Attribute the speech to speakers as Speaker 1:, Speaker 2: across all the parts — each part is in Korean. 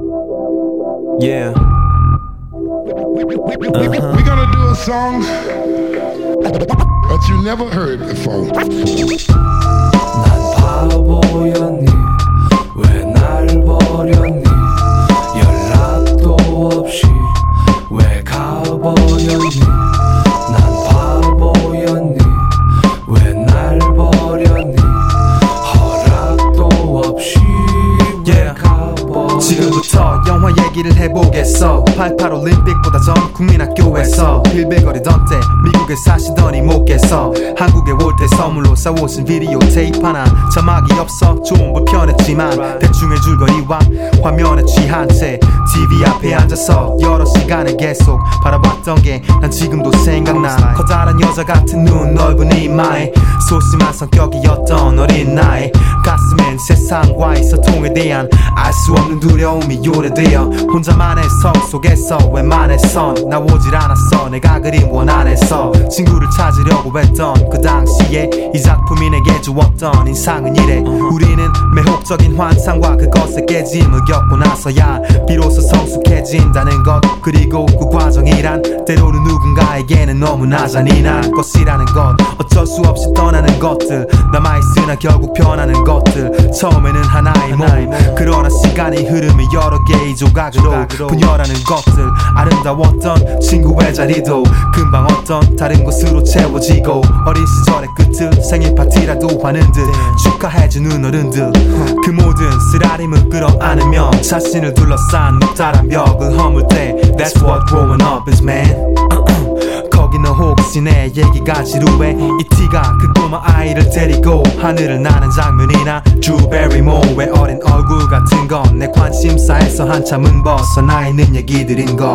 Speaker 1: Yeah.
Speaker 2: We're gonna do a song that you never heard before.
Speaker 1: 난 바보였니 왜 날 버렸니 연락도 없이 왜 가버렸니 난 바보였니 왜 날 버렸니 허락도 없이 왜 가버렸니 지금부터 영화 얘기를 해보겠어 88 올림픽보다 전 국민학교에서 빌빌거리던 때 미국에 사시던 이모께서 한국에 올 때 선물로 사오신 비디오 테이프 하나 자막이 없어 좀 불편했지만 대충의 줄거리와 화면에 취한 채 TV 앞에 앉아서 여러 시간을 계속 바라봤던 게 난 지금도 생각나 커다란 여자 같은 눈 넓은 이마에 소심한 성격이었던 어린 나이 가슴엔 세상과의 소통에 대한 알 수 없는 두려움이 요래되어 혼자만의 성 속에서 웬만해선 나오질 않았어 내가 그린 원 안에서 친구를 찾으려고 했던 그 당시에 이 작품이 내게 주었던 인상은 이래 우리는 매혹적인 환상과 그것의 깨짐을 겪고 나서야 비로소 성숙해진다는 것 그리고 그 과정이란 때로는 누군가에게는 너무나 잔인한 것이라는 것 어쩔 수 없이 떠나는 것들 남아있으나 결국 변하는 것들 처음에는 하나의 몸 그러나 시간이 흐르며 여러 개의 조각으로 분열하는 것들 아름다웠던 친구의 자리도 금방 어떤 다른 곳으로 채워지고 어린 시절의 끝을 생일 파티라도 하는 듯 축하해주는 어른들 그 모든 쓰라림을 끌어안으며 자신을 둘러싼 무탈한 벽을 허물 때 That's what growing up is man 거기는 혹시 내 얘기가 지루해 이 티가 그 꼬마 아이를 데리고 하늘을 나는 장면이나 주베리모의 어린 얼굴 같은 건 내 관심사에서 한참은 벗어나 있는 얘기들인 거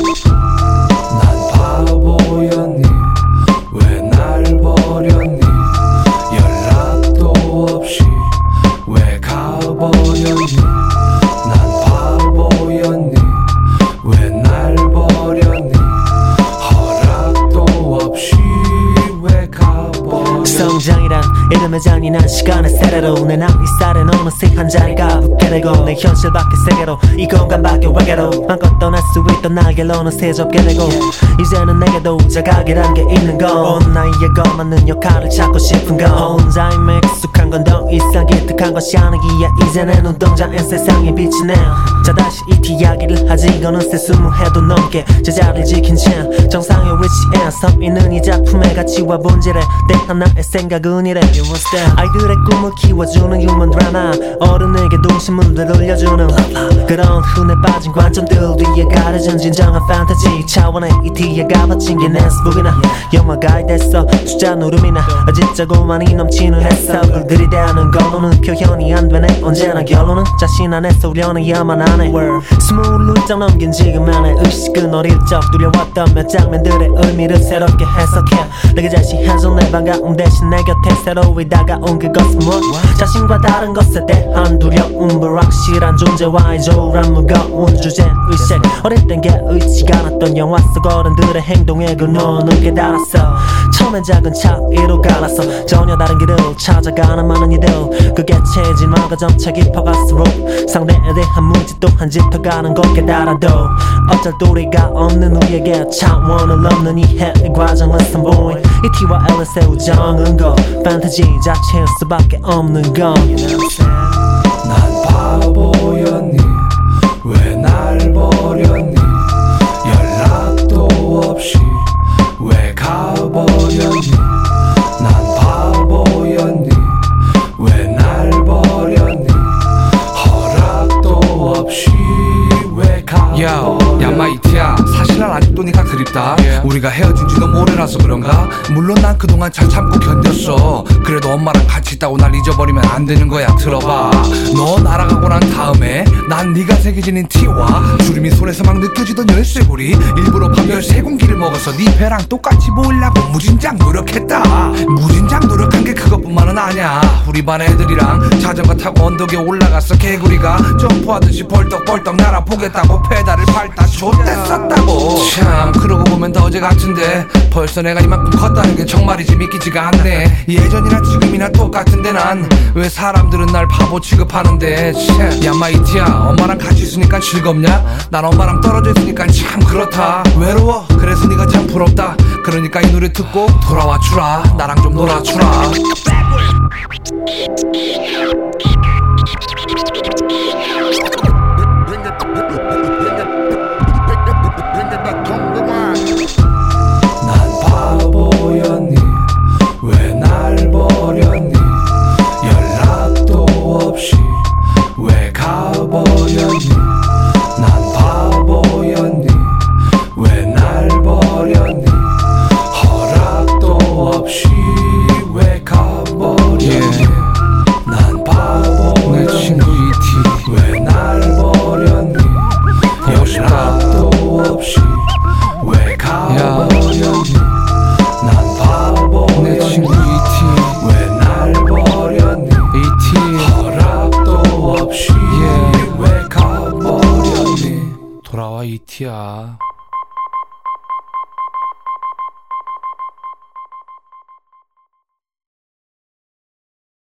Speaker 1: 난 바보였니 왜 날 버렸니 연락도 없이 왜 가버렸니 난 바보였니 왜 날 버렸니 허락도 없이 왜 가버렸니
Speaker 3: 성장이란 이름의 잔인한 시간의 세례로 내 나이살은 어느새 한 자리가 붙게 되고 내 현실 밖의 세계로 이 공간 밖의 외계로 맘껏 떠날 수 있던 날개를 어느새 접게 되고 이제는 내게도 자각이란 게 있는 건 온 나이에 걸맞는 역할을 찾고 싶은 건 혼자임에 익숙한 건 더 이상 기특한 것이 아니기에 이제 내 눈동자엔 세상이 빛이 내 자 다시 이 이야기를 하지 어느새 20회도 넘게 제자리를 지킨 채 정상의 위치에 서 있는 이 작품의 가치와 본질에 대한 나의 생각은 이래 아이들의 꿈을 키워주는 휴먼 드라마 어른에게 동심을 되돌려주는 그런 흔해 빠진 관점들 위에 가려진 진정한 판타지 차원의 이 티에가 받친 기네스북이나 영화가 됐어 숫자 노름이나 어짓자고만이 넘치는 해석을 들이대는 건 오는 표현이 안 되네 언제나 결론은 자신 안에서 우려내야만 하네 20장 넘긴 지금만의 의식은 어릴 적 두려웠던 몇 장면들의 의미를 새롭게 해석해 내게 제시해준 내 반가움 대신 내 곁에 새로이 다가온 그것은 무엇 자신과 다른 것에 대한 두려움 불확실한 존재와의 조란 무거운 주제의식 어릴 땐 개의치가 않았던 영화 속 어른들의 행동에 그 눈을 깨달았어 처음엔 작은 차이로 갈랐어 전혀 다른 길을 찾아가는 많은 이들 그게 체질만과 점차 깊어갈수록 상대에 대한 무지 또한 짚어가는 것 깨달아도 어쩔 도리가 없는 우리에게 차원을 넘는 이해의 과정은 선보인 이 T와 L의 우정은 거 판타지 자체일 수밖에 없는 건 난 바보였니 왜 날 버렸니 연락도 없이 왜 가버렸니 난 바보였니 왜 날 버렸니 허락도 없이 왜 가버렸니
Speaker 4: 야 마이티야 사실 난 아직도 네가 그립다 우리가 헤어진 지도 오래라서 그런가 물론 난 그동안 잘 참고 견뎠어 그래도 엄마랑 같이 있다고 날 잊어버리면 안 되는 거야 들어봐 너 날아가고 난 다음에 난 네가 새겨진 티와 주름이 손에서 막 느껴지던 열쇠고리 일부러 밤 10세 공기를 먹어서 네 배랑 똑같이 보이려고 무진장 노력했다 무진장 노력한 게 그것뿐만은 아니야 우리 반 애들이랑 자전거 타고 언덕에 올라가서 개구리가 점프하듯이 벌떡벌떡 날아보겠다고 페달을 밟다 좆됐었다고 참 그러고 보면 더 어제 같은데 벌써 내가 이만큼 컸다는 게 정말이지 믿기지가 않네 예전이나 지금이나 똑같은데 난 왜 사람들은 날 바보 취급하는데 야 마이티야 엄마랑 같이 있으니까 즐겁냐? 난 엄마랑 떨어져 있으니까 참 그렇다. 외로워 그래서 네가 참 부럽다. 그러니까 이 노래 듣고 돌아와 주라. 나랑 좀 놀아주라.
Speaker 1: 난 바보였니 왜 날 버렸니 연락도 없이 왜 가버렸니 난 바보였니 왜 날 버렸니 허락도 없이 왜 가버렸니 난 바보였니
Speaker 4: 내 친구 이티
Speaker 1: 왜 날 버렸니 연락도 없이 왜 가버렸니 난
Speaker 4: 내
Speaker 1: 바보였니
Speaker 4: 친구 이티
Speaker 1: 왜 날 버렸니
Speaker 4: 이티
Speaker 1: 허락도 없이 왜 가버렸니
Speaker 4: 돌아와 이티야.